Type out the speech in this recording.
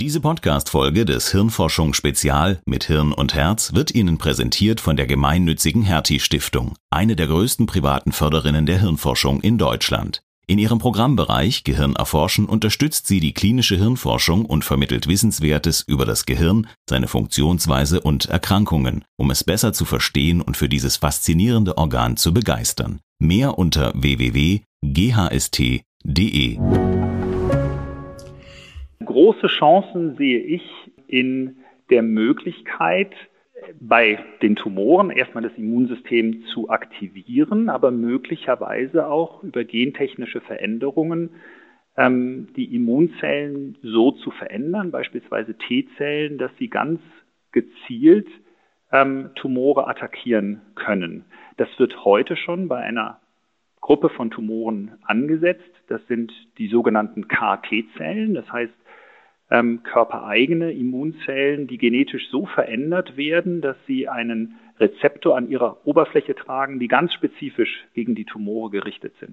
Diese Podcast-Folge des Hirnforschung Spezial mit Hirn und Herz wird Ihnen präsentiert von der gemeinnützigen Hertie-Stiftung, eine der größten privaten Förderinnen der Hirnforschung in Deutschland. In ihrem Programmbereich Gehirn erforschen unterstützt sie die klinische Hirnforschung und vermittelt Wissenswertes über das Gehirn, seine Funktionsweise und Erkrankungen, um es besser zu verstehen und für dieses faszinierende Organ zu begeistern. Mehr unter www.ghst.de. Große Chancen sehe ich in der Möglichkeit, bei den Tumoren erstmal das Immunsystem zu aktivieren, aber möglicherweise auch über gentechnische Veränderungen die Immunzellen so zu verändern, beispielsweise T-Zellen, dass sie ganz gezielt Tumore attackieren können. Das wird heute schon bei einer Gruppe von Tumoren angesetzt. Das sind die sogenannten CAR-T-Zellen, das heißt körpereigene Immunzellen, die genetisch so verändert werden, dass sie einen Rezeptor an ihrer Oberfläche tragen, die ganz spezifisch gegen die Tumore gerichtet sind.